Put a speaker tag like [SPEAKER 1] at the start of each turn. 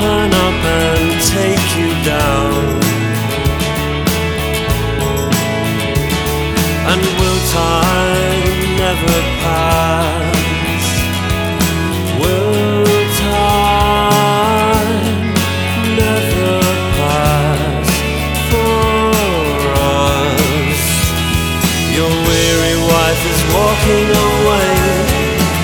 [SPEAKER 1] open up and take you down. And will time never pass? Will time never pass for us? Your weary wife is walking